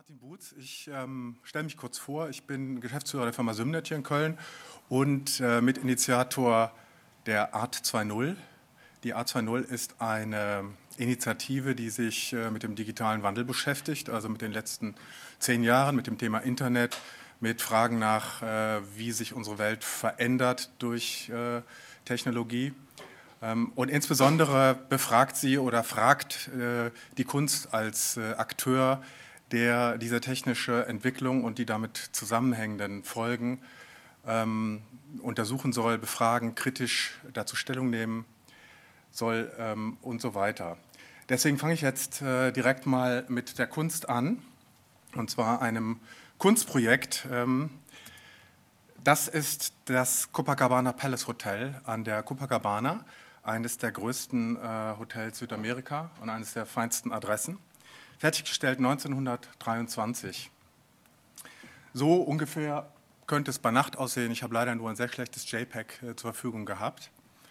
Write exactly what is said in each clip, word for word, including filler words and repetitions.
Martin Boots, ich ähm, stelle mich kurz vor. Ich bin Geschäftsführer der Firma Symnet hier in Köln und äh, Mitinitiator der Art zwei Punkt null. Die Art zwei Punkt null ist eine Initiative, die sich äh, mit dem digitalen Wandel beschäftigt, also mit den letzten zehn Jahren, mit dem Thema Internet, mit Fragen nach, äh, wie sich unsere Welt verändert durch äh, Technologie. Ähm, und insbesondere befragt sie oder fragt äh, die Kunst als äh, Akteur, der diese technische Entwicklung und die damit zusammenhängenden Folgen ähm, untersuchen soll, befragen, kritisch dazu Stellung nehmen soll ähm, und so weiter. Deswegen fange ich jetzt äh, direkt mal mit der Kunst an, und zwar einem Kunstprojekt. Ähm, das ist das Copacabana Palace Hotel an der Copacabana, eines der größten äh, Hotels Südamerika und eines der feinsten Adressen. Fertiggestellt neunzehnhundertdreiundzwanzig. So ungefähr könnte es bei Nacht aussehen. Ich habe leider nur ein sehr schlechtes JPEG äh, zur Verfügung gehabt.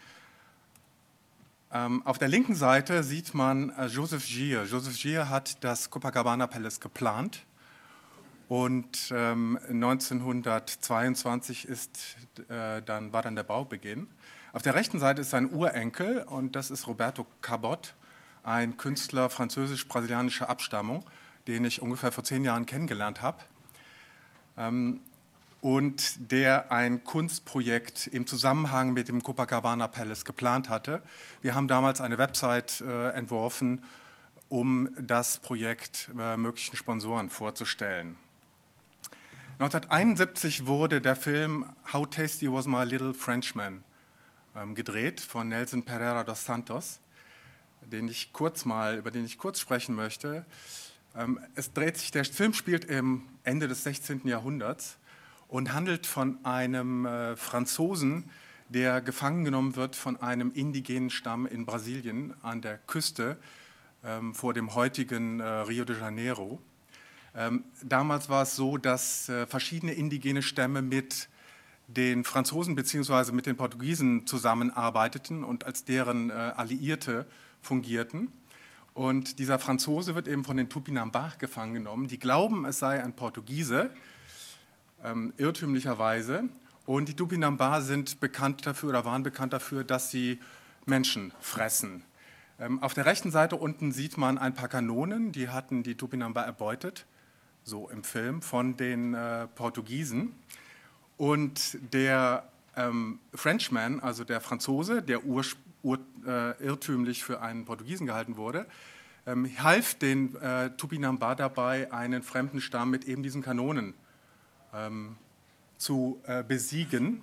Ähm, auf der linken Seite sieht man äh, Joseph Gier. Joseph Gier hat das Copacabana Palace geplant und ähm, neunzehnhundertzweiundzwanzig ist, äh, dann, war dann der Baubeginn. Auf der rechten Seite ist sein Urenkel und das ist Roberto Cabot, ein Künstler französisch-brasilianischer Abstammung, den ich ungefähr vor zehn Jahren kennengelernt habe ähm, und der ein Kunstprojekt im Zusammenhang mit dem Copacabana Palace geplant hatte. Wir haben damals eine Website äh, entworfen, um das Projekt äh, möglichen Sponsoren vorzustellen. neunzehnhunderteinundsiebzig wurde der Film How Tasty Was My Little Frenchman ähm, gedreht von Nelson Pereira dos Santos, den ich kurz mal, über den ich kurz sprechen möchte. Es dreht sich, der Film spielt im Ende des sechzehnten Jahrhunderts und handelt von einem äh, Franzosen, der gefangen genommen wird von einem indigenen Stamm in Brasilien an der Küste ähm, vor dem heutigen äh, Rio de Janeiro. Ähm, damals war es so, dass äh, verschiedene indigene Stämme mit den Franzosen bzw. mit den Portugiesen zusammenarbeiteten und als deren äh, Alliierte fungierten. Und dieser Franzose wird eben von den Tupinambá gefangen genommen. Die glauben, es sei ein Portugiese, ähm, irrtümlicherweise. Und die Tupinambá sind bekannt dafür oder waren bekannt dafür, dass sie Menschen fressen. Ähm, auf der rechten Seite unten sieht man ein paar Kanonen, die hatten die Tupinambá erbeutet, so im Film, von den äh, Portugiesen. Und der ähm, Frenchman, also der Franzose, der ursprünglich Ur, äh, irrtümlich für einen Portugiesen gehalten wurde, ähm, half den äh, Tupinambá dabei, einen fremden Stamm mit eben diesen Kanonen ähm, zu äh, besiegen.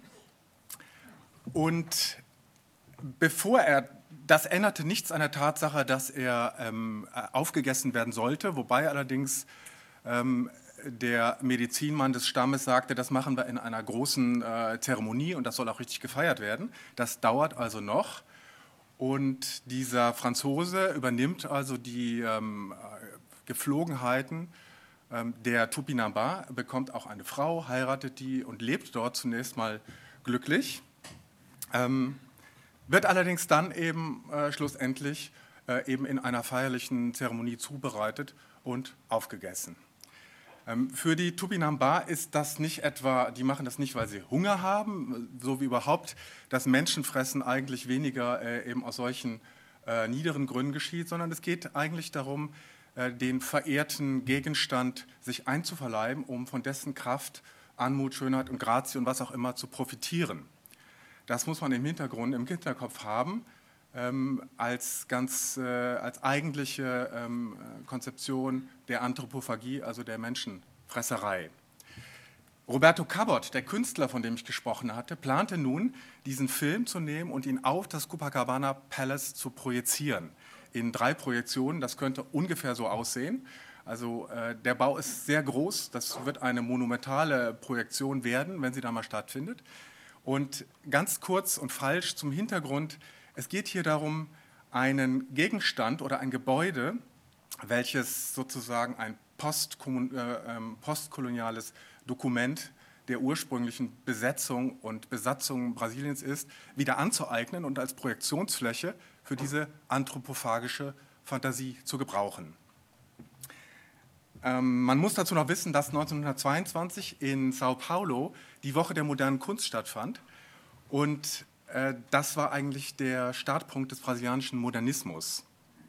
Und bevor er, das änderte nichts an der Tatsache, dass er ähm, aufgegessen werden sollte, wobei allerdings ähm, der Medizinmann des Stammes sagte, das machen wir in einer großen äh, Zeremonie und das soll auch richtig gefeiert werden. Das dauert also noch. Und dieser Franzose übernimmt also die ähm, Gepflogenheiten ähm, der Tupinambá, bekommt auch eine Frau, heiratet die und lebt dort zunächst mal glücklich, ähm, wird allerdings dann eben äh, schlussendlich äh, eben in einer feierlichen Zeremonie zubereitet und aufgegessen. Für die Tupinambá ist das nicht etwa, die machen das nicht, weil sie Hunger haben, so wie überhaupt das Menschenfressen eigentlich weniger äh, eben aus solchen äh, niederen Gründen geschieht, sondern es geht eigentlich darum, äh, den verehrten Gegenstand sich einzuverleiben, um von dessen Kraft, Anmut, Schönheit und Grazie und was auch immer zu profitieren. Das muss man im Hintergrund, im Hinterkopf haben, ähm, als ganz, äh, als eigentliche ähm, Konzeption der Anthropophagie, also der Menschenfresserei. Roberto Cabot, der Künstler, von dem ich gesprochen hatte, plante nun, diesen Film zu nehmen und ihn auf das Copacabana Palace zu projizieren. In drei Projektionen, das könnte ungefähr so aussehen. Also äh, der Bau ist sehr groß, das wird eine monumentale Projektion werden, wenn sie da mal stattfindet. Und ganz kurz und falsch zum Hintergrund: Es geht hier darum, einen Gegenstand oder ein Gebäude, welches sozusagen ein postkoloniales Dokument der ursprünglichen Besetzung und Besatzung Brasiliens ist, wieder anzueignen und als Projektionsfläche für diese anthropophagische Fantasie zu gebrauchen. Ähm, man muss dazu noch wissen, dass neunzehnhundertzweiundzwanzig in Sao Paulo die Woche der modernen Kunst stattfand. Und äh, das war eigentlich der Startpunkt des brasilianischen Modernismus.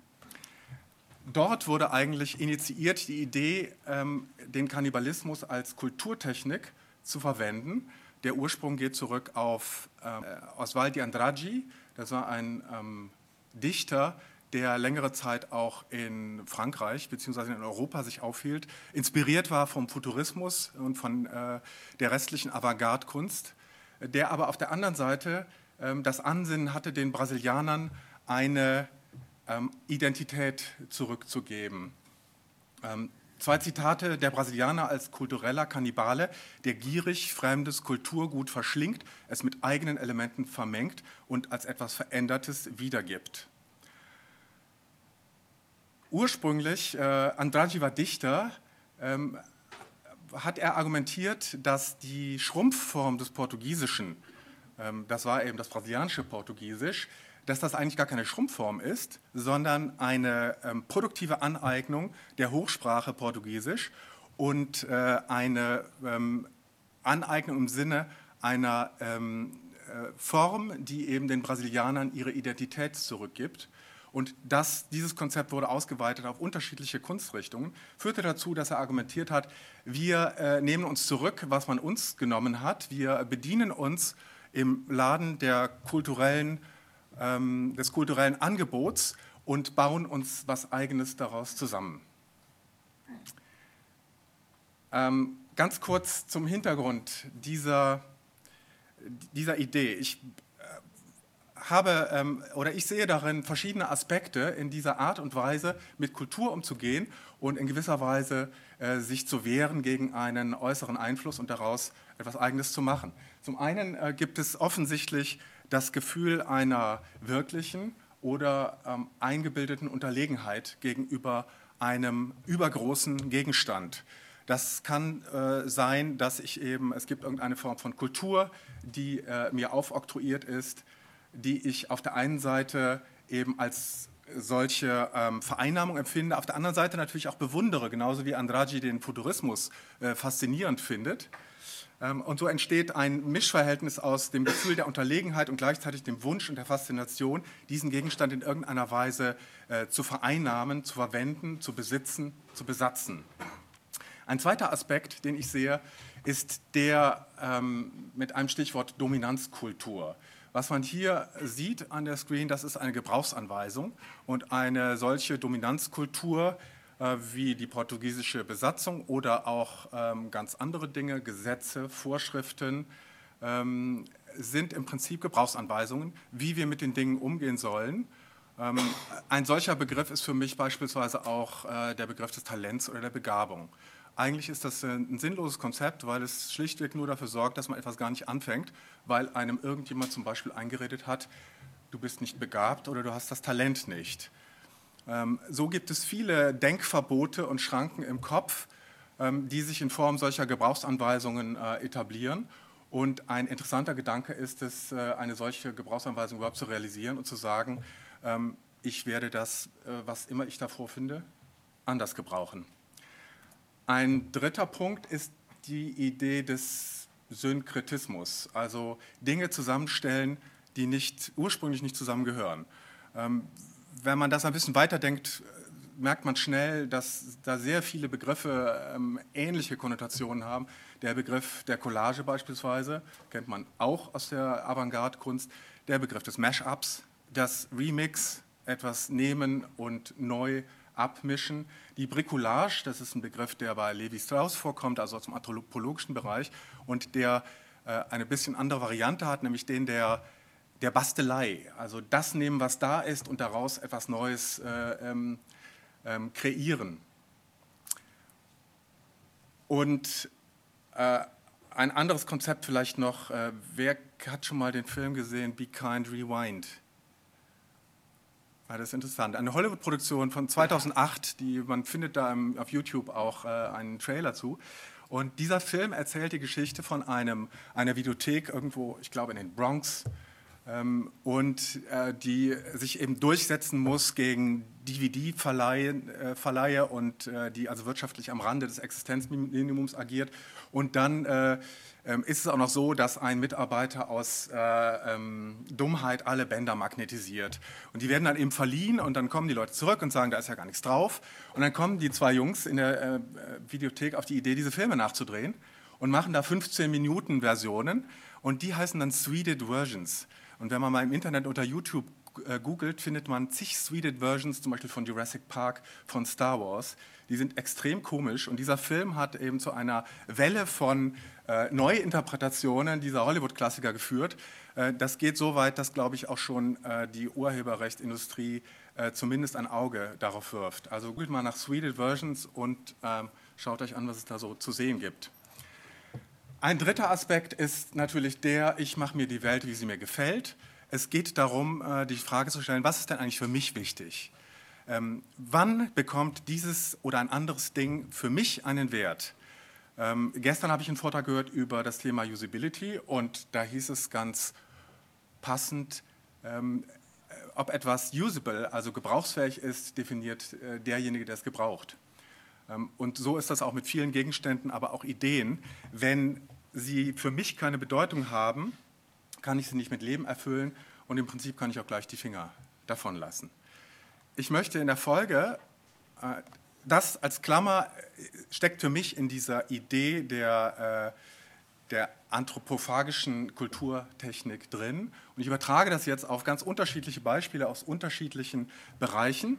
Dort wurde eigentlich initiiert die Idee, ähm, den Kannibalismus als Kulturtechnik zu verwenden. Der Ursprung geht zurück auf äh, Oswald de Andrade. Das war ein ähm, Dichter, der längere Zeit auch in Frankreich bzw. in Europa sich aufhielt, inspiriert war vom Futurismus und von äh, der restlichen Avantgarde-Kunst, der aber auf der anderen Seite ähm, das Ansinnen hatte, den Brasilianern eine ähm, Identität zurückzugeben. Ähm, zwei Zitate: Der Brasilianer als kultureller Kannibale, der gierig fremdes Kulturgut verschlingt, es mit eigenen Elementen vermengt und als etwas Verändertes wiedergibt. Ursprünglich, äh, Andrade war Dichter, ähm, hat er argumentiert, dass die Schrumpfform des Portugiesischen, ähm, das war eben das brasilianische Portugiesisch, dass das eigentlich gar keine Schrumpfform ist, sondern eine ähm, produktive Aneignung der Hochsprache Portugiesisch und äh, eine ähm, Aneignung im Sinne einer ähm, äh, Form, die eben den Brasilianern ihre Identität zurückgibt. Und das, dieses Konzept wurde ausgeweitet auf unterschiedliche Kunstrichtungen, führte dazu, dass er argumentiert hat, wir äh, nehmen uns zurück, was man uns genommen hat, wir bedienen uns im Laden der kulturellen, ähm, des kulturellen Angebots und bauen uns was Eigenes daraus zusammen. Ähm, ganz kurz zum Hintergrund dieser, dieser Idee. Ich habe ähm, oder ich sehe darin verschiedene Aspekte in dieser Art und Weise, mit Kultur umzugehen und in gewisser Weise äh, sich zu wehren gegen einen äußeren Einfluss und daraus etwas Eigenes zu machen. Zum einen äh, gibt es offensichtlich das Gefühl einer wirklichen oder ähm, eingebildeten Unterlegenheit gegenüber einem übergroßen Gegenstand. Das kann äh, sein, dass ich eben, es gibt irgendeine Form von Kultur, die äh, mir aufoktroyiert ist, die ich auf der einen Seite eben als solche ähm, Vereinnahmung empfinde, auf der anderen Seite natürlich auch bewundere, genauso wie Andrade den Futurismus äh, faszinierend findet. Ähm, und so entsteht ein Mischverhältnis aus dem Gefühl der Unterlegenheit und gleichzeitig dem Wunsch und der Faszination, diesen Gegenstand in irgendeiner Weise äh, zu vereinnahmen, zu verwenden, zu besitzen, zu besatzen. Ein zweiter Aspekt, den ich sehe, ist der ähm, mit einem Stichwort Dominanzkultur. Was man hier sieht an der Screen, das ist eine Gebrauchsanweisung und eine solche Dominanzkultur äh, wie die portugiesische Besatzung oder auch ähm, ganz andere Dinge, Gesetze, Vorschriften, ähm, sind im Prinzip Gebrauchsanweisungen, wie wir mit den Dingen umgehen sollen. Ähm, ein solcher Begriff ist für mich beispielsweise auch äh, der Begriff des Talents oder der Begabung. Eigentlich ist das ein sinnloses Konzept, weil es schlichtweg nur dafür sorgt, dass man etwas gar nicht anfängt, weil einem irgendjemand zum Beispiel eingeredet hat, du bist nicht begabt oder du hast das Talent nicht. Ähm, so gibt es viele Denkverbote und Schranken im Kopf, ähm, die sich in Form solcher Gebrauchsanweisungen äh, etablieren. Und ein interessanter Gedanke ist es, äh, eine solche Gebrauchsanweisung überhaupt zu realisieren und zu sagen, ähm, ich werde das, äh, was immer ich davor finde, anders gebrauchen. Ein dritter Punkt ist die Idee des Synkretismus, also Dinge zusammenstellen, die nicht, ursprünglich nicht zusammengehören. Ähm, wenn man das ein bisschen weiterdenkt, merkt man schnell, dass da sehr viele Begriffe ähm, ähnliche Konnotationen haben. Der Begriff der Collage beispielsweise kennt man auch aus der Avantgarde-Kunst. Der Begriff des Mashups, das Remix, etwas nehmen und neu abmischen. Die Bricolage, das ist ein Begriff, der bei Levi-Strauss vorkommt, also aus dem anthropologischen Bereich und der äh, eine bisschen andere Variante hat, nämlich den der, der Bastelei. Also das nehmen, was da ist und daraus etwas Neues äh, ähm, ähm, kreieren. Und äh, ein anderes Konzept vielleicht noch, äh, wer hat schon mal den Film gesehen, Be Kind, Rewind? Ja, das ist interessant. Eine Hollywood-Produktion von zweitausendacht, die, man findet da im, auf YouTube auch äh, einen Trailer zu. Und dieser Film erzählt die Geschichte von einem, einer Videothek irgendwo, ich glaube in den Bronx, ähm, und äh, die sich eben durchsetzen muss gegen D V D-Verleihe und äh, die also wirtschaftlich am Rande des Existenzminimums agiert. Und dann äh, ähm, ist es auch noch so, dass ein Mitarbeiter aus äh, ähm, Dummheit alle Bänder magnetisiert. Und die werden dann eben verliehen und dann kommen die Leute zurück und sagen, da ist ja gar nichts drauf. Und dann kommen die zwei Jungs in der äh, Videothek auf die Idee, diese Filme nachzudrehen und machen da fünfzehn Minuten Versionen und die heißen dann Swedish Versions. Und wenn man mal im Internet unter YouTube äh, googelt, findet man zig Swedish Versions, zum Beispiel von Jurassic Park, von Star Wars. Die sind extrem komisch und dieser Film hat eben zu einer Welle von äh, Neuinterpretationen dieser Hollywood-Klassiker geführt. Äh, das geht so weit, dass, glaube ich, auch schon äh, die Urheberrechtsindustrie äh, zumindest ein Auge darauf wirft. Also googelt mal nach Swedish Versions und ähm, schaut euch an, was es da so zu sehen gibt. Ein dritter Aspekt ist natürlich der, ich mache mir die Welt, wie sie mir gefällt. Es geht darum, die Frage zu stellen, was ist denn eigentlich für mich wichtig? Ähm, wann bekommt dieses oder ein anderes Ding für mich einen Wert? Ähm, gestern habe ich einen Vortrag gehört über das Thema Usability und da hieß es ganz passend, ähm, ob etwas usable, also gebrauchsfähig ist, definiert äh, derjenige, der es gebraucht. Und so ist das auch mit vielen Gegenständen, aber auch Ideen. Wenn sie für mich keine Bedeutung haben, kann ich sie nicht mit Leben erfüllen und im Prinzip kann ich auch gleich die Finger davon lassen. Ich möchte in der Folge, das als Klammer steckt für mich in dieser Idee der, der anthropophagischen Kulturtechnik drin und ich übertrage das jetzt auf ganz unterschiedliche Beispiele aus unterschiedlichen Bereichen.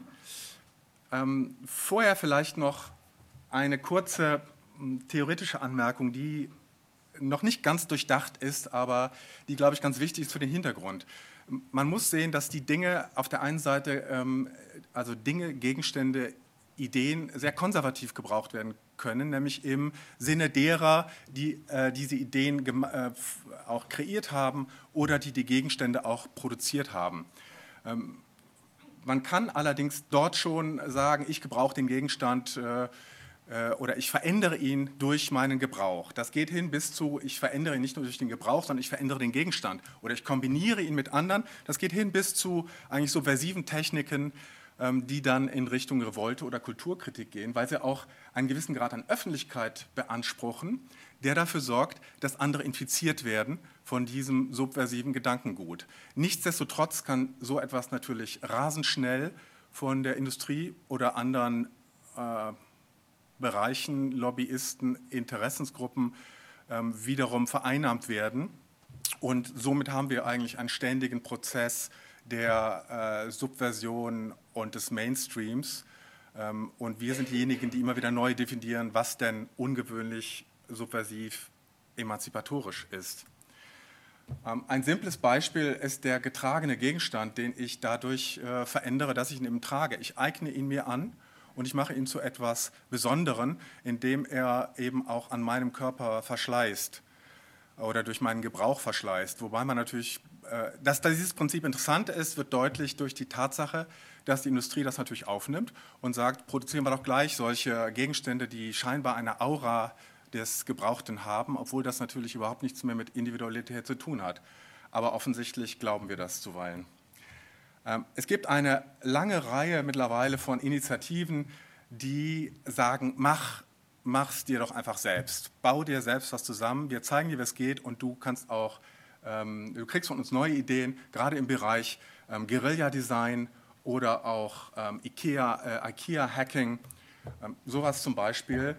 Ähm, vorher vielleicht noch eine kurze theoretische Anmerkung, die noch nicht ganz durchdacht ist, aber die, glaube ich, ganz wichtig ist für den Hintergrund. Man muss sehen, dass die Dinge auf der einen Seite, ähm, also Dinge, Gegenstände, Ideen sehr konservativ gebraucht werden können, nämlich im Sinne derer, die äh, diese Ideen äh, auch kreiert haben oder die die Gegenstände auch produziert haben. Ähm, man kann allerdings dort schon sagen, ich gebrauche den Gegenstand äh, oder ich verändere ihn durch meinen Gebrauch. Das geht hin bis zu, ich verändere ihn nicht nur durch den Gebrauch, sondern ich verändere den Gegenstand oder ich kombiniere ihn mit anderen. Das geht hin bis zu eigentlich subversiven Techniken, die dann in Richtung Revolte oder Kulturkritik gehen, weil sie auch einen gewissen Grad an Öffentlichkeit beanspruchen, der dafür sorgt, dass andere infiziert werden von diesem subversiven Gedankengut. Nichtsdestotrotz kann so etwas natürlich rasend schnell von der Industrie oder anderen äh, Bereichen, Lobbyisten, Interessensgruppen ähm, wiederum vereinnahmt werden. Und somit haben wir eigentlich einen ständigen Prozess der äh, Subversion und des Mainstreams. Ähm, und wir sind diejenigen, die immer wieder neu definieren, was denn ungewöhnlich, subversiv, emanzipatorisch ist. Ähm, ein simples Beispiel ist der getragene Gegenstand, den ich dadurch äh, verändere, dass ich ihn eben trage. Ich eigne ihn mir an. Und ich mache ihn zu etwas Besonderem, indem er eben auch an meinem Körper verschleißt oder durch meinen Gebrauch verschleißt. Wobei man natürlich, dass dieses Prinzip interessant ist, wird deutlich durch die Tatsache, dass die Industrie das natürlich aufnimmt und sagt, produzieren wir doch gleich solche Gegenstände, die scheinbar eine Aura des Gebrauchten haben, obwohl das natürlich überhaupt nichts mehr mit Individualität zu tun hat. Aber offensichtlich glauben wir das zuweilen. Es gibt eine lange Reihe mittlerweile von Initiativen, die sagen, mach, mach's dir doch einfach selbst. Bau dir selbst was zusammen, wir zeigen dir, wie es geht und du kannst auch, ähm, du kriegst von uns neue Ideen, gerade im Bereich ähm, Guerilla-Design oder auch ähm, IKEA, äh, IKEA-Hacking, ähm, sowas zum Beispiel.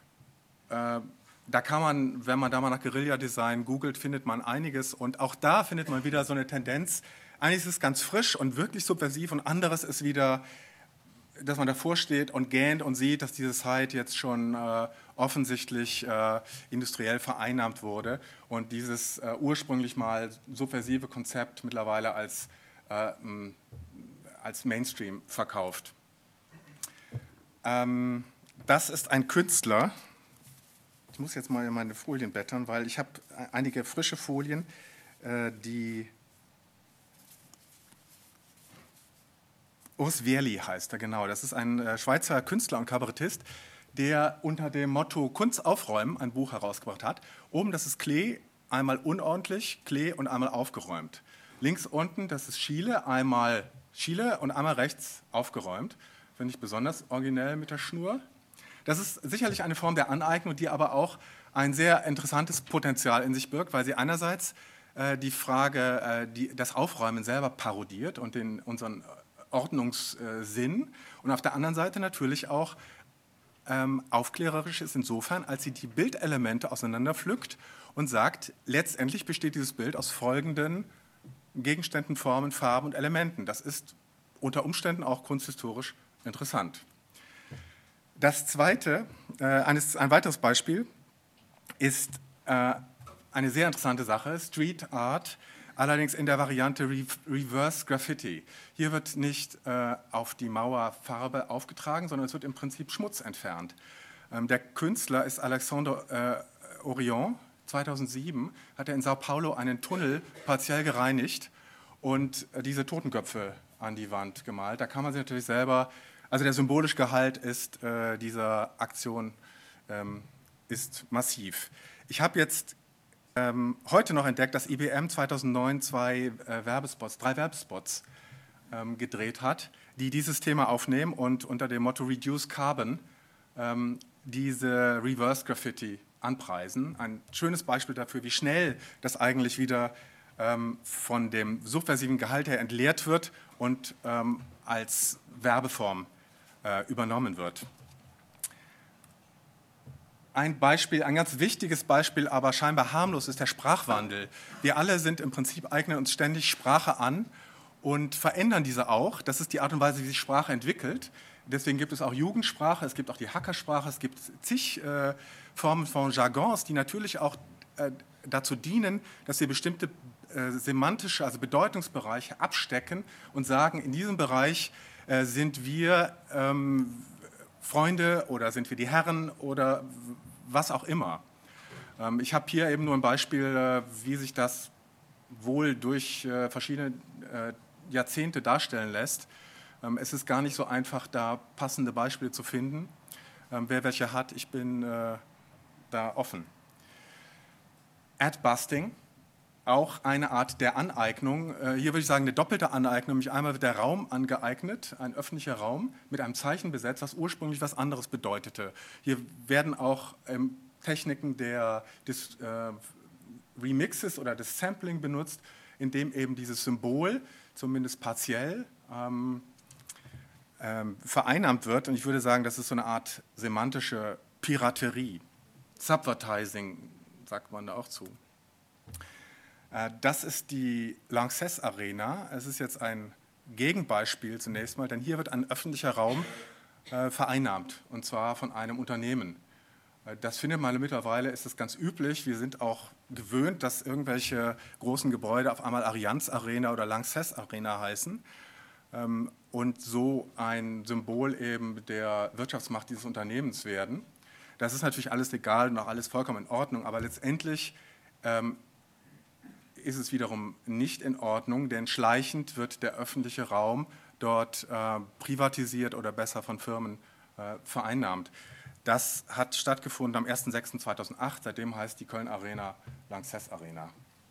Äh, da kann man, wenn man da mal nach Guerilla-Design googelt, findet man einiges und auch da findet man wieder so eine Tendenz. Eines ist ganz frisch und wirklich subversiv und anderes ist wieder, dass man davor steht und gähnt und sieht, dass diese Zeit jetzt schon äh, offensichtlich äh, industriell vereinnahmt wurde und dieses äh, ursprünglich mal subversive Konzept mittlerweile als, äh, als Mainstream verkauft. Ähm, das ist ein Künstler. Ich muss jetzt mal in meine Folien blättern, weil ich habe einige frische Folien, äh, die Urs Wehrli heißt er, genau. Das ist ein äh, Schweizer Künstler und Kabarettist, der unter dem Motto Kunst aufräumen ein Buch herausgebracht hat. Oben, das ist Klee, einmal unordentlich, Klee und einmal aufgeräumt. Links unten, das ist Chile, einmal Chile und einmal rechts aufgeräumt. Finde ich besonders originell mit der Schnur. Das ist sicherlich eine Form der Aneignung, die aber auch ein sehr interessantes Potenzial in sich birgt, weil sie einerseits äh, die Frage, äh, die, das Aufräumen selber parodiert und den, unseren Ordnungssinn und auf der anderen Seite natürlich auch ähm, aufklärerisch ist insofern, als sie die Bildelemente auseinanderpflückt und sagt, letztendlich besteht dieses Bild aus folgenden Gegenständen, Formen, Farben und Elementen. Das ist unter Umständen auch kunsthistorisch interessant. Das zweite, äh, eines, ein weiteres Beispiel ist äh, eine sehr interessante Sache, Street Art, allerdings in der Variante Re Reverse Graffiti. Hier wird nicht äh, auf die Mauer Farbe aufgetragen, sondern es wird im Prinzip Schmutz entfernt. Ähm, der Künstler ist Alexandre äh, Orion. zweitausendsieben hat er in Sao Paulo einen Tunnel partiell gereinigt und äh, diese Totenköpfe an die Wand gemalt. Da kann man sich natürlich selber, also der symbolische Gehalt ist, äh, dieser Aktion ähm, ist massiv. Ich habe jetzt ähm, heute noch entdeckt, dass I B M zweitausendneun zwei äh, Werbespots, drei Werbespots ähm, gedreht hat, die dieses Thema aufnehmen und unter dem Motto Reduce Carbon ähm, diese Reverse Graffiti anpreisen. Ein schönes Beispiel dafür, wie schnell das eigentlich wieder ähm, von dem subversiven Gehalt her entleert wird und ähm, als Werbeform äh, übernommen wird. Ein Beispiel, ein ganz wichtiges Beispiel, aber scheinbar harmlos, ist der Sprachwandel. Wir alle sind im Prinzip, eignen uns ständig Sprache an und verändern diese auch. Das ist die Art und Weise, wie sich Sprache entwickelt. Deswegen gibt es auch Jugendsprache, es gibt auch die Hackersprache, es gibt zig äh, Formen von Jargons, die natürlich auch äh, dazu dienen, dass wir bestimmte äh, semantische, also Bedeutungsbereiche abstecken und sagen, in diesem Bereich äh, sind wir ähm, Freunde oder sind wir die Herren oder was auch immer. Ähm, ich habe hier eben nur ein Beispiel, äh, wie sich das wohl durch äh, verschiedene äh, Jahrzehnte darstellen lässt. Ähm, es ist gar nicht so einfach, da passende Beispiele zu finden. Ähm, wer welche hat, ich bin äh, da offen. Adbusting, auch eine Art der Aneignung. Äh, hier würde ich sagen, eine doppelte Aneignung. Nämlich einmal wird der Raum angeeignet, ein öffentlicher Raum, mit einem Zeichen besetzt, was ursprünglich was anderes bedeutete. Hier werden auch ähm, Techniken der, des äh, Remixes oder des Sampling benutzt, in dem eben dieses Symbol, zumindest partiell, ähm, ähm, vereinnahmt wird. Und ich würde sagen, das ist so eine Art semantische Piraterie. Subvertising sagt man da auch zu. Das ist die Lanxess Arena. Es ist jetzt ein Gegenbeispiel zunächst mal, denn hier wird ein öffentlicher Raum äh, vereinnahmt, und zwar von einem Unternehmen. Das findet man mittlerweile, ist das ganz üblich. Wir sind auch gewöhnt, dass irgendwelche großen Gebäude auf einmal Allianz Arena oder Lanxess Arena heißen ähm, und so ein Symbol eben der Wirtschaftsmacht dieses Unternehmens werden. Das ist natürlich alles legal und auch alles vollkommen in Ordnung, aber letztendlich ähm, ist es wiederum nicht in Ordnung, denn schleichend wird der öffentliche Raum dort äh, privatisiert oder besser von Firmen äh, vereinnahmt. Das hat stattgefunden am ersten sechsten zweitausendacht, seitdem heißt die Köln Arena Lanxess Arena.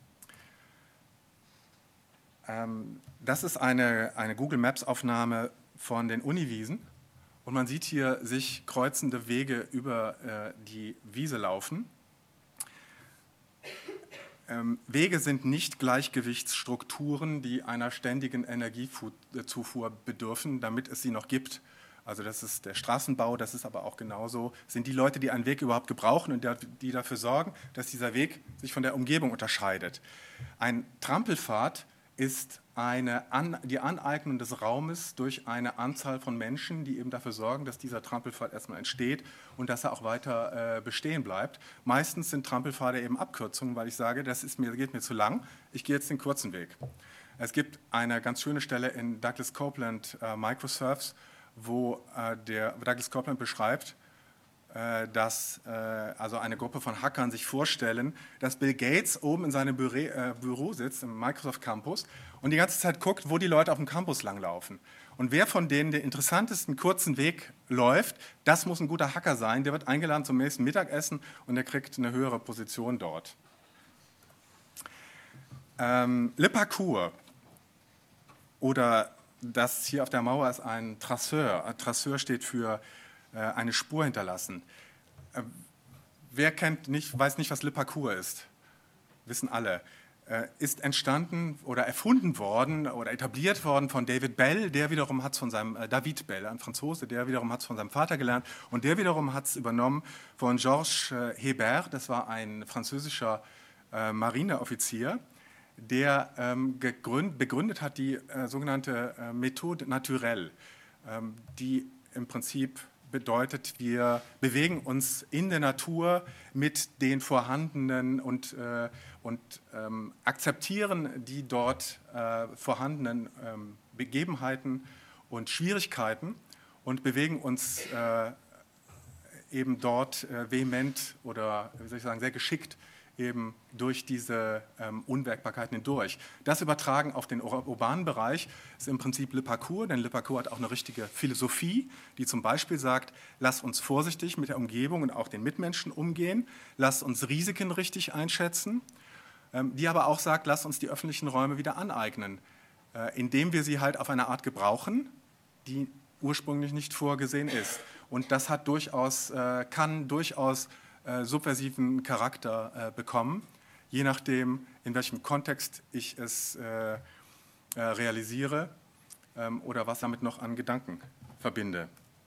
Ähm, das ist eine, eine Google Maps Aufnahme von den Uniwiesen und man sieht hier sich kreuzende Wege über äh, die Wiese laufen. Ähm, Wege sind nicht Gleichgewichtsstrukturen, die einer ständigen Energiezufuhr bedürfen, damit es sie noch gibt. Also das ist der Straßenbau, das ist aber auch genauso, sind die Leute, die einen Weg überhaupt gebrauchen und die dafür sorgen, dass dieser Weg sich von der Umgebung unterscheidet. Ein Trampelpfad ist eine An die Aneignung des Raumes durch eine Anzahl von Menschen, die eben dafür sorgen, dass dieser Trampelpfad erstmal entsteht und dass er auch weiter äh, bestehen bleibt. Meistens sind Trampelpfade eben Abkürzungen, weil ich sage, das ist mir, geht mir zu lang, ich gehe jetzt den kurzen Weg. Es gibt eine ganz schöne Stelle in Douglas Copeland äh, Microserves, wo äh, der Douglas Copeland beschreibt, äh, dass äh, also eine Gruppe von Hackern sich vorstellen, dass Bill Gates oben in seinem Büro, äh, Büro sitzt, im Microsoft Campus, und die ganze Zeit guckt, wo die Leute auf dem Campus langlaufen. Und wer von denen den interessantesten kurzen Weg läuft, das muss ein guter Hacker sein. Der wird eingeladen zum nächsten Mittagessen und der kriegt eine höhere Position dort. Ähm, Le Parcours oder das hier auf der Mauer ist ein Traceur. Ein Traceur steht für äh, eine Spur hinterlassen. Äh, wer kennt nicht, weiß nicht, was Le Parcours ist? Wissen alle. Äh, ist entstanden oder erfunden worden oder etabliert worden von David Bell, der wiederum hat es von seinem, äh, David Bell, ein Franzose, der wiederum hat es von seinem Vater gelernt und der wiederum hat es übernommen von Georges äh, Hébert, das war ein französischer äh, Marineoffizier, der ähm, gegründet, begründet hat die äh, sogenannte äh, Methode naturelle, ähm, die im Prinzip bedeutet, wir bewegen uns in der Natur mit den vorhandenen und, äh, und ähm, akzeptieren die dort äh, vorhandenen ähm, Begebenheiten und Schwierigkeiten und bewegen uns äh, eben dort äh, vehement oder, wie soll ich sagen, sehr geschickt eben durch diese ähm, Unwägbarkeiten hindurch. Das Übertragen auf den ur urbanen Bereich ist im Prinzip Le Parcours, denn Le Parcours hat auch eine richtige Philosophie, die zum Beispiel sagt, lass uns vorsichtig mit der Umgebung und auch den Mitmenschen umgehen, lass uns Risiken richtig einschätzen, ähm, die aber auch sagt, lass uns die öffentlichen Räume wieder aneignen, äh, indem wir sie halt auf eine Art gebrauchen, die ursprünglich nicht vorgesehen ist. Und das hat durchaus, äh, kann durchaus Äh, subversiven Charakter äh, bekommen, je nachdem, in welchem Kontext ich es äh, äh, realisiere ähm, oder was damit noch an Gedanken verbinde.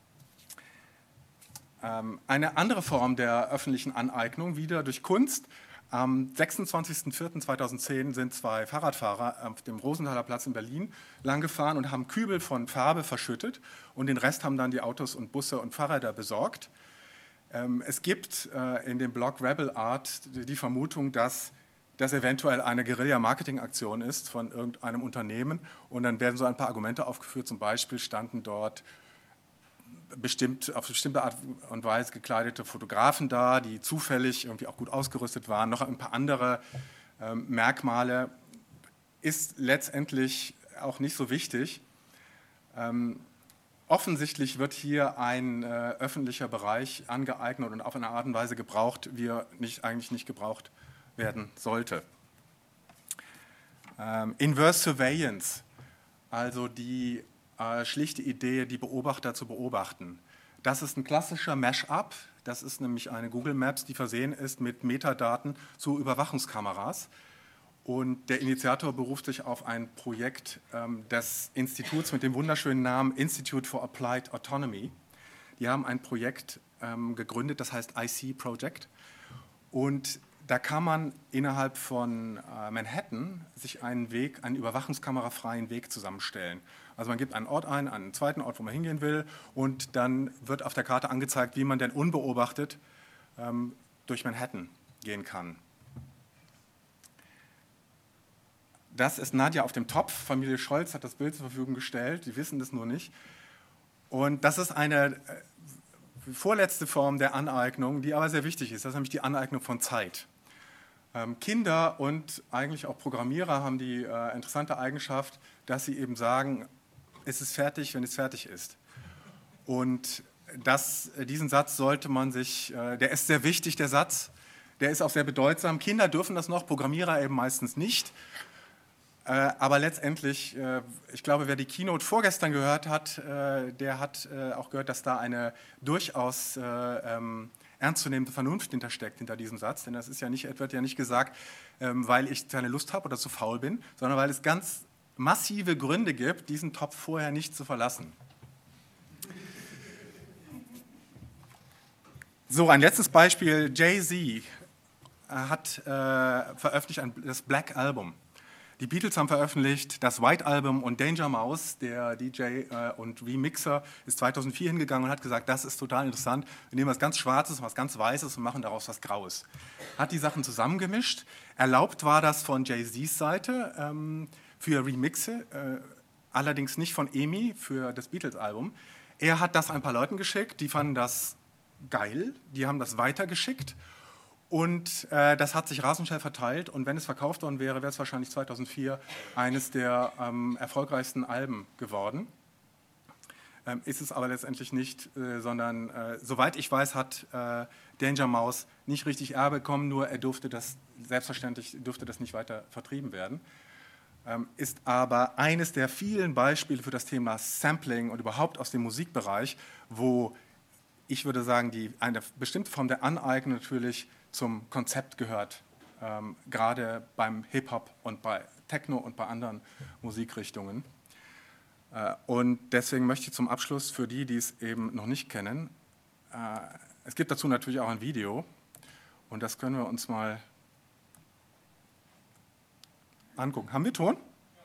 Ähm, eine andere Form der öffentlichen Aneignung, wieder durch Kunst. Am sechsundzwanzigsten vierten zweitausendzehn sind zwei Fahrradfahrer auf dem Rosenthaler Platz in Berlin langgefahren und haben Kübel von Farbe verschüttet und den Rest haben dann die Autos und Busse und Fahrräder besorgt. Es gibt äh, in dem Blog Rebel Art die Vermutung, dass das eventuell eine Guerilla-Marketing-Aktion ist von irgendeinem Unternehmen und dann werden so ein paar Argumente aufgeführt, zum Beispiel standen dort bestimmt, auf bestimmte Art und Weise gekleidete Fotografen da, die zufällig irgendwie auch gut ausgerüstet waren, noch ein paar andere äh, Merkmale, ist letztendlich auch nicht so wichtig. Ähm, Offensichtlich wird hier ein äh, öffentlicher Bereich angeeignet und auf eine Art und Weise gebraucht, wie er nicht, eigentlich nicht gebraucht werden sollte. Ähm, Inverse Surveillance, also die äh, schlichte Idee, die Beobachter zu beobachten. Das ist ein klassischer Mash-up, das ist nämlich eine Google Maps, die versehen ist mit Metadaten zu Überwachungskameras. Und der Initiator beruft sich auf ein Projekt ähm, des Instituts mit dem wunderschönen Namen Institute for Applied Autonomy. Die haben ein Projekt ähm, gegründet, das heißt I C Project. Und da kann man innerhalb von äh, Manhattan sich einen Weg, einen überwachungskamerafreien Weg zusammenstellen. Also man gibt einen Ort ein, einen zweiten Ort, wo man hingehen will, und dann wird auf der Karte angezeigt, wie man denn unbeobachtet ähm, durch Manhattan gehen kann. Das ist Nadja auf dem Topf. Familie Scholz hat das Bild zur Verfügung gestellt. Die wissen das nur nicht. Und das ist eine vorletzte Form der Aneignung, die aber sehr wichtig ist. Das ist nämlich die Aneignung von Zeit. Ähm, Kinder und eigentlich auch Programmierer haben die äh, interessante Eigenschaft, dass sie eben sagen, es ist fertig, wenn es fertig ist. Und das, diesen Satz sollte man sich, äh, der ist sehr wichtig, der Satz. Der ist auch sehr bedeutsam. Kinder dürfen das noch, Programmierer eben meistens nicht. Aber letztendlich, ich glaube, wer die Keynote vorgestern gehört hat, der hat auch gehört, dass da eine durchaus ernstzunehmende Vernunft hintersteckt, hinter diesem Satz. Denn das ist ja nicht, wird ja nicht gesagt, weil ich keine Lust habe oder zu faul bin, sondern weil es ganz massive Gründe gibt, diesen Topf vorher nicht zu verlassen. So, ein letztes Beispiel. Jay-Z hat äh, veröffentlicht ein, das Black Album. Die Beatles haben veröffentlicht das White Album und Danger Mouse, der D J äh, und Remixer, ist zweitausendvier hingegangen und hat gesagt, das ist total interessant, wir nehmen was ganz Schwarzes und was ganz Weißes und machen daraus was Graues. Hat die Sachen zusammengemischt. Erlaubt war das von Jay-Z's Seite ähm, für Remixe, äh, allerdings nicht von E M I für das Beatles-Album. Er hat das ein paar Leuten geschickt, die fanden das geil, die haben das weitergeschickt. Und äh, das hat sich rasend schnell verteilt und wenn es verkauft worden wäre, wäre es wahrscheinlich zweitausendvier eines der ähm, erfolgreichsten Alben geworden. Ähm, ist es aber letztendlich nicht, äh, sondern äh, soweit ich weiß, hat äh, Danger Mouse nicht richtig Erbe bekommen, nur er durfte das, selbstverständlich durfte das nicht weiter vertrieben werden. ähm, ist aber eines der vielen Beispiele für das Thema Sampling und überhaupt aus dem Musikbereich, wo ich würde sagen, die, eine bestimmte Form der Aneignung natürlich zum Konzept gehört, ähm, gerade beim Hip-Hop und bei Techno und bei anderen Musikrichtungen. Äh, und deswegen möchte ich zum Abschluss für die, die es eben noch nicht kennen, äh, es gibt dazu natürlich auch ein Video und das können wir uns mal angucken. Haben wir Ton?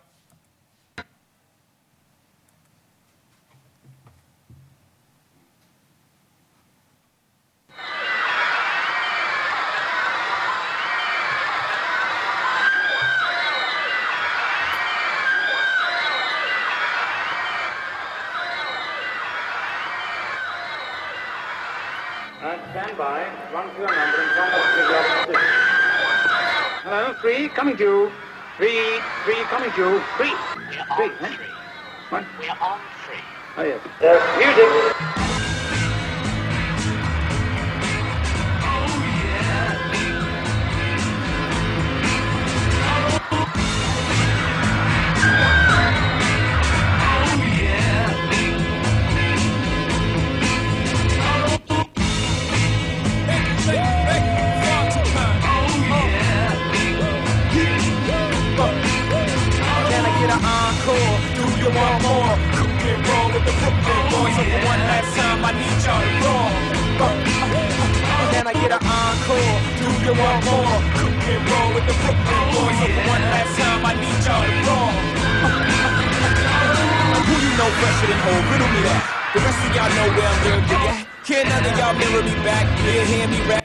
Stand by. One to your number in front of the block six. Hello, three, coming to. Three, three, coming to. Three. We're on Three. three. What? We're on three. Oh, yes. Uh, music. Want more? Cook and roll with the Brooklyn boys. So for one last time, I need y'all to roll. Can I get an encore? Do you want more? Cook and roll with the Brooklyn boys. So for one last time, I need y'all to roll. Who you know fresher than whole? Riddle me that. The rest of y'all know where I'm lurking at. Can none of y'all mirror me back? Yeah, hear me rap.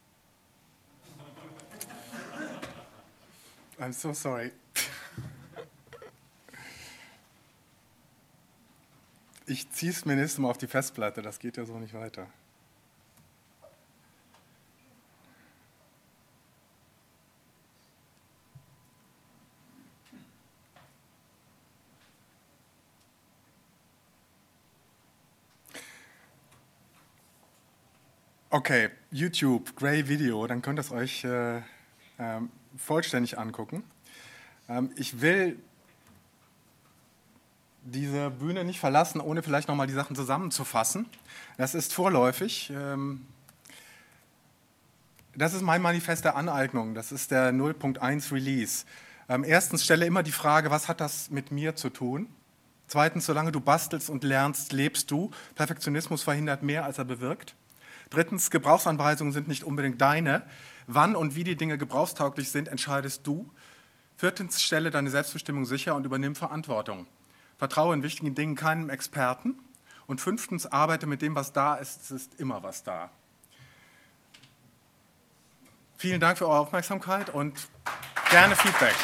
I'm so sorry. Ich ziehe es mir nächstes Mal auf die Festplatte, das geht ja so nicht weiter. Okay, YouTube, Grey Video, dann könnt ihr es euch äh, ähm, vollständig angucken. Ähm, ich will diese Bühne nicht verlassen, ohne vielleicht nochmal die Sachen zusammenzufassen. Das ist vorläufig. Ähm, das ist mein Manifest der Aneignung, das ist der null Punkt eins Release. Ähm, erstens, stelle immer die Frage, was hat das mit mir zu tun? Zweitens, solange du bastelst und lernst, lebst du. Perfektionismus verhindert mehr, als er bewirkt. Drittens, Gebrauchsanweisungen sind nicht unbedingt deine. Wann und wie die Dinge gebrauchstauglich sind, entscheidest du. Viertens, stelle deine Selbstbestimmung sicher und übernimm Verantwortung. Vertraue in wichtigen Dingen keinem Experten. Und fünftens, arbeite mit dem, was da ist. Es ist immer was da. Vielen Dank für eure Aufmerksamkeit und gerne Feedback.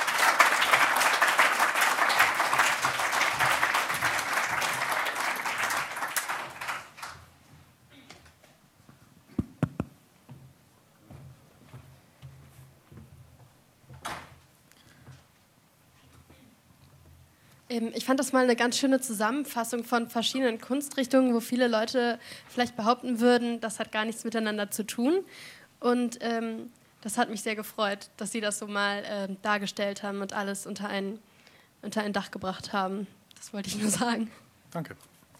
Ich fand das mal eine ganz schöne Zusammenfassung von verschiedenen Kunstrichtungen, wo viele Leute vielleicht behaupten würden, das hat gar nichts miteinander zu tun. Und ähm, das hat mich sehr gefreut, dass Sie das so mal ähm, dargestellt haben und alles unter ein, unter ein Dach gebracht haben. Das wollte ich nur sagen. Danke.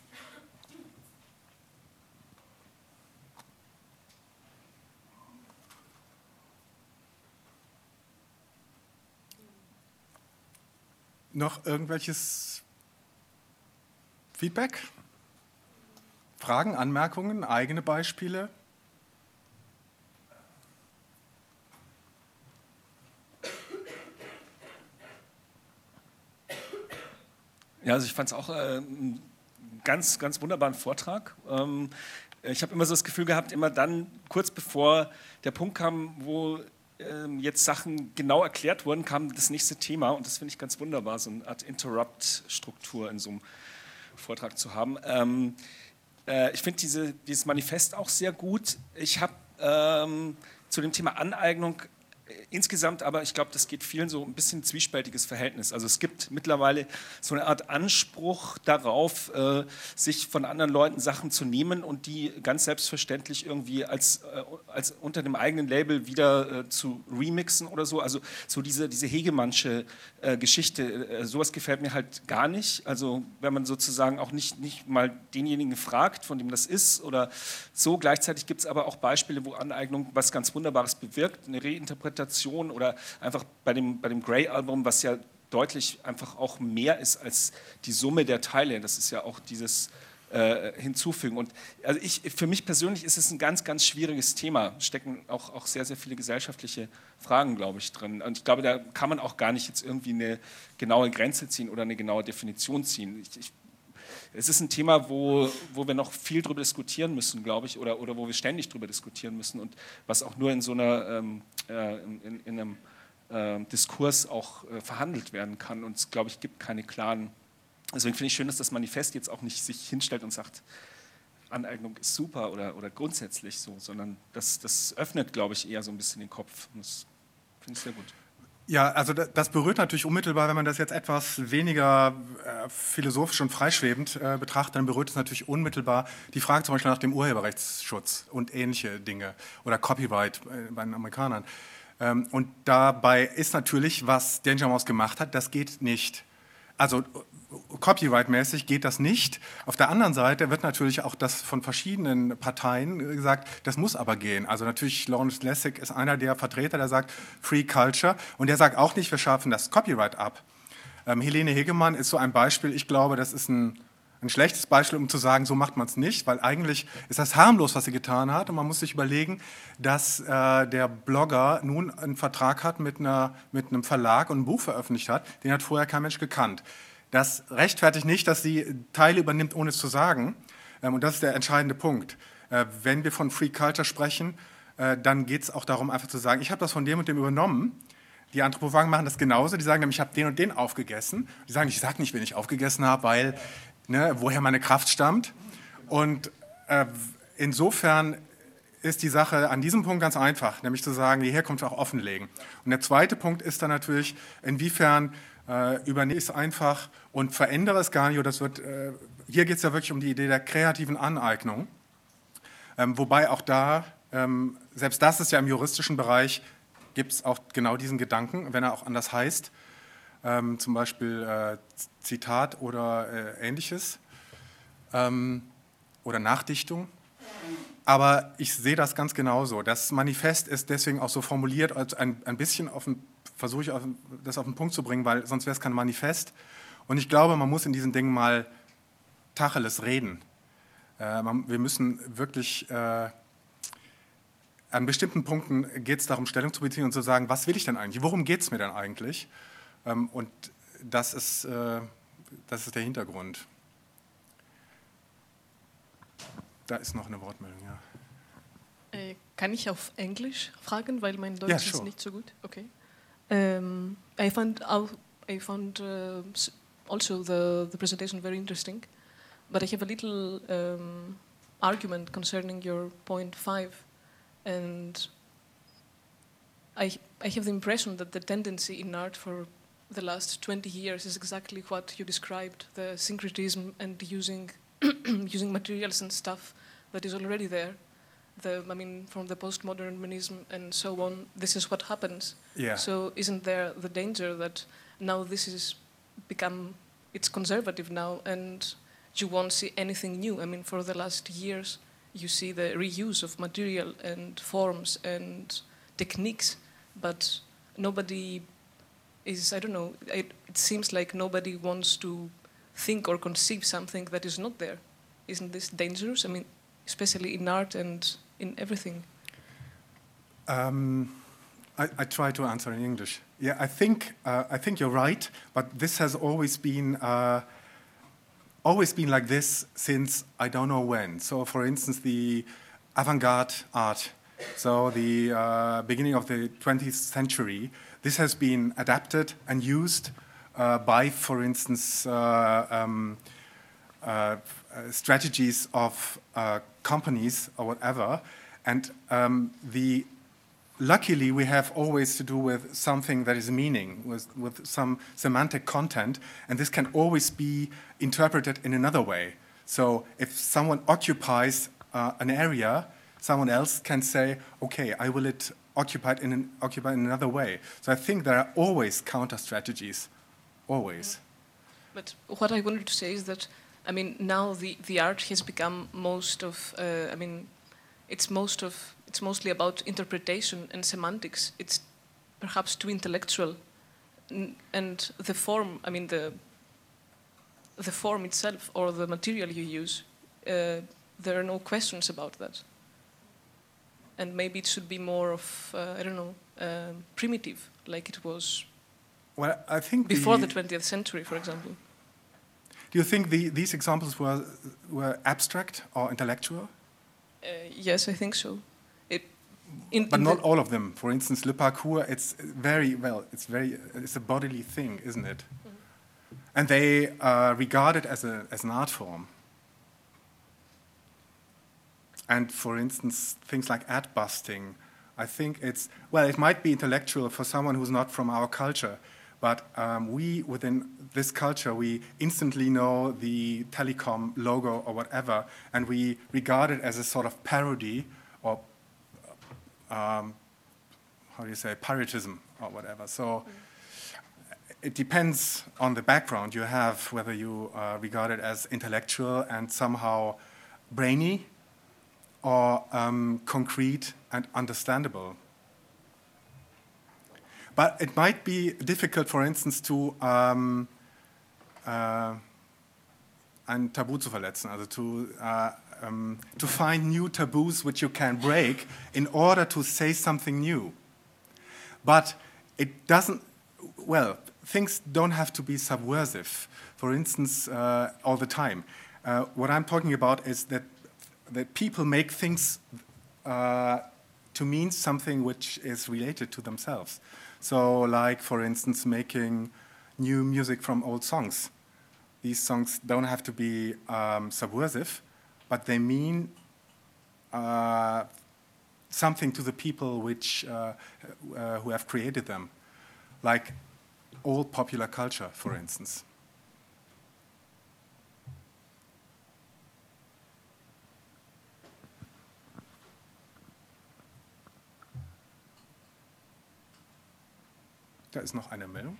Noch irgendwelches Feedback? Fragen, Anmerkungen, eigene Beispiele? Ja, also ich fand es auch äh, einen ganz, ganz wunderbaren Vortrag. Ähm, ich habe immer so das Gefühl gehabt, immer dann, kurz bevor der Punkt kam, wo jetzt Sachen genau erklärt wurden, kam das nächste Thema und das finde ich ganz wunderbar, so eine Art Interrupt-Struktur in so einem Vortrag zu haben. Ähm, äh, ich finde diese, dieses Manifest auch sehr gut. Ich habe ähm, zu dem Thema Aneignung insgesamt aber, ich glaube, das geht vielen so ein bisschen zwiespältiges Verhältnis. Also es gibt mittlerweile so eine Art Anspruch darauf, äh, sich von anderen Leuten Sachen zu nehmen und die ganz selbstverständlich irgendwie als, äh, als unter dem eigenen Label wieder äh, zu remixen oder so. Also so diese, diese Hegemannsche äh, Geschichte, äh, sowas gefällt mir halt gar nicht. Also wenn man sozusagen auch nicht, nicht mal denjenigen fragt, von dem das ist oder so. Gleichzeitig gibt es aber auch Beispiele, wo Aneignung was ganz Wunderbares bewirkt, eine Reinterpretation oder einfach bei dem, bei dem Grey-Album, was ja deutlich einfach auch mehr ist als die Summe der Teile. Das ist ja auch dieses äh, Hinzufügen. Und also ich, für mich persönlich ist es ein ganz, ganz schwieriges Thema. Stecken auch, auch sehr, sehr viele gesellschaftliche Fragen, glaube ich, drin. Und ich glaube, da kann man auch gar nicht jetzt irgendwie eine genaue Grenze ziehen oder eine genaue Definition ziehen. Ich, ich, Es ist ein Thema, wo, wo wir noch viel drüber diskutieren müssen, glaube ich, oder, oder wo wir ständig drüber diskutieren müssen und was auch nur in so einer, ähm, äh, in, in einem äh, Diskurs auch äh, verhandelt werden kann. Und es, glaube ich, gibt keine klaren. Deswegen finde ich schön, dass das Manifest jetzt auch nicht sich hinstellt und sagt, Aneignung ist super oder, oder grundsätzlich so, sondern das, das öffnet, glaube ich, eher so ein bisschen den Kopf. Und das finde ich sehr gut. Ja, also das berührt natürlich unmittelbar, wenn man das jetzt etwas weniger äh, philosophisch und freischwebend äh, betrachtet, dann berührt es natürlich unmittelbar die Frage zum Beispiel nach dem Urheberrechtsschutz und ähnliche Dinge oder Copyright äh, bei den Amerikanern. Ähm, und dabei ist natürlich, was Danger Mouse gemacht hat, das geht nicht. Also copyright-mäßig geht das nicht. Auf der anderen Seite wird natürlich auch das von verschiedenen Parteien gesagt, das muss aber gehen. Also natürlich Lawrence Lessig ist einer der Vertreter, der sagt Free Culture und der sagt auch nicht, wir schaffen das Copyright ab. Ähm, Helene Hegemann ist so ein Beispiel, ich glaube, das ist ein, ein schlechtes Beispiel, um zu sagen, so macht man es nicht, weil eigentlich ist das harmlos, was sie getan hat und man muss sich überlegen, dass äh, der Blogger nun einen Vertrag hat mit, einer, mit einem Verlag und ein Buch veröffentlicht hat, den hat vorher kein Mensch gekannt. Das rechtfertigt nicht, dass sie Teile übernimmt, ohne es zu sagen. Und das ist der entscheidende Punkt. Wenn wir von Free Culture sprechen, dann geht es auch darum, einfach zu sagen, ich habe das von dem und dem übernommen. Die Anthropophagen machen das genauso. Die sagen nämlich, ich habe den und den aufgegessen. Die sagen, ich sage nicht, wen ich aufgegessen habe, weil, ne, woher meine Kraft stammt. Und äh, insofern ist die Sache an diesem Punkt ganz einfach, nämlich zu sagen, die Herkunft auch offenlegen. Und der zweite Punkt ist dann natürlich, inwiefern Äh, übernehme es einfach und verändere es gar nicht. Oder das wird, äh, hier geht es ja wirklich um die Idee der kreativen Aneignung. Ähm, wobei auch da, ähm, selbst das ist ja im juristischen Bereich, gibt es auch genau diesen Gedanken, wenn er auch anders heißt. Ähm, zum Beispiel äh, Zitat oder äh, Ähnliches. Ähm, oder Nachdichtung. Aber ich sehe das ganz genauso. Das Manifest ist deswegen auch so formuliert, als ein, ein bisschen auf den, versuche ich auf, das auf den Punkt zu bringen, weil sonst wäre es kein Manifest. Und ich glaube, man muss in diesen Dingen mal Tacheles reden. Äh, man, wir müssen wirklich, äh, an bestimmten Punkten geht es darum, Stellung zu beziehen und zu sagen, was will ich denn eigentlich? Worum geht es mir denn eigentlich? Ähm, und das ist, äh, das ist der Hintergrund. Da ist noch eine Wortmeldung, ja. Äh, kann ich auf Englisch fragen, weil mein Deutsch yeah, ist sure. nicht so gut? Okay. Um, I found out, I found uh, also the the presentation very interesting, but I have a little um, argument concerning your point five, and I I have the impression that the tendency in art for the last twenty years is exactly what you described: the syncretism and using using materials and stuff that is already there. The, I mean, from the postmodern humanism and so on, this is what happens. Yeah. So isn't there the danger that now this is become, it's conservative now and you won't see anything new? I mean, for the last years, you see the reuse of material and forms and techniques, but nobody is, I don't know, it, it seems like nobody wants to think or conceive something that is not there. Isn't this dangerous? I mean, especially in art and in everything. Um, I, I try to answer in English. Yeah, I think uh, I think you're right, but this has always been uh, always been like this since I don't know when. So, for instance, the avant-garde art. So, the uh, beginning of the twentieth century. This has been adapted and used uh, by, for instance, uh, um, uh, strategies of uh, companies or whatever, and um, the luckily, we have always to do with something that is meaning, with, with some semantic content, and this can always be interpreted in another way. So if someone occupies uh, an area, someone else can say, okay, I will it occupy it in, an, occupy in another way. So I think there are always counter strategies, always. But what I wanted to say is that, I mean, now the, the art has become most of, uh, I mean, it's most of, it's mostly about interpretation and semantics. It's perhaps too intellectual, N and the form, I mean, the the form itself or the material you use, uh, there are no questions about that. And maybe it should be more of, uh, I don't know, uh, primitive, like it was well, I think before the, the twentieth century, for example. Do you think the, these examples were, were abstract or intellectual? Uh, yes, I think so. It, in, but in not all of them. For instance, le parcours, it's very, well, it's very, it's a bodily thing, isn't it? Mm-hmm. And they uh, regard it as, a, as an art form. And for instance, things like ad busting, I think it's, well, it might be intellectual for someone who's not from our culture, but um, we, within this culture, we instantly know the telecom logo or whatever, and we regard it as a sort of parody or, um, how do you say, piratism or whatever. So mm. it depends on the background you have, whether you uh, regard it as intellectual and somehow brainy, or um, concrete and understandable. But it might be difficult, for instance, to um, uh, ein Tabu zu verletzen, also to, uh, um, to find new taboos which you can break in order to say something new. But it doesn't, well, things don't have to be subversive, for instance, uh, all the time. Uh, what I'm talking about is that that people make things uh, to mean something which is related to themselves. So like, for instance, making new music from old songs. These songs don't have to be um, subversive, but they mean uh, something to the people which, uh, uh, who have created them. Like old popular culture, for instance. Da ist noch eine Meldung.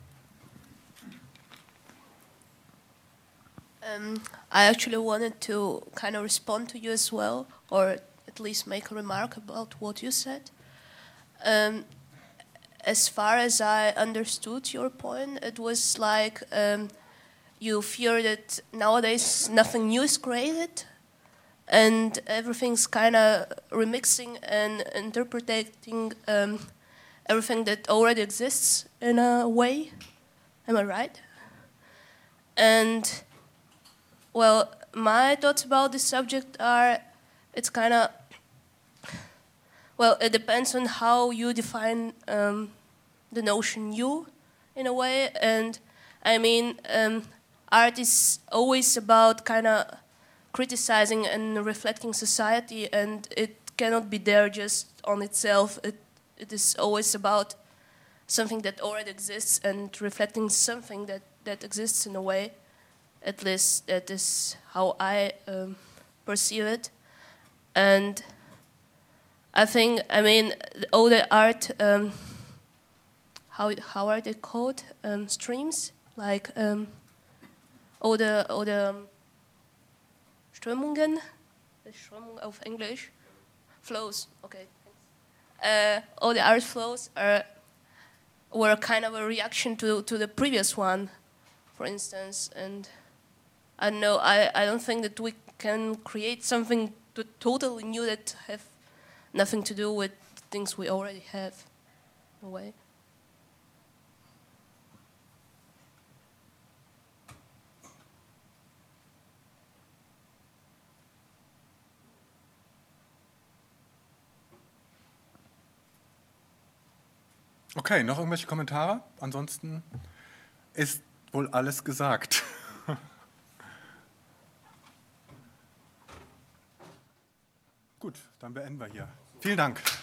Um, I actually wanted to kind of respond to you as well, or at least make a remark about what you said. Um, as far as I understood your point, it was like um, you fear that nowadays nothing new is created, and everything's kind of remixing and interpreting um, everything that already exists in a way. Am I right? And, well, my thoughts about this subject are, it's kind of, well, it depends on how you define um, the notion new, in a way. And, I mean, um, art is always about kind of criticizing and reflecting society, and it cannot be there just on itself. It, It is always about something that already exists and reflecting something that, that exists in a way. At least that is how I um, perceive it. And I think, I mean, all the art, um, how, how are they called? Um, streams? Like um, all the, all the um, Strömungen? The Strömung of English? Flows, okay. Uh, all the art flows are, were kind of a reaction to, to the previous one, for instance. And I know I, I don't think that we can create something to totally new that have nothing to do with things we already have, in a way. Okay, noch irgendwelche Kommentare? Ansonsten ist wohl alles gesagt. Gut, dann beenden wir hier. Vielen Dank.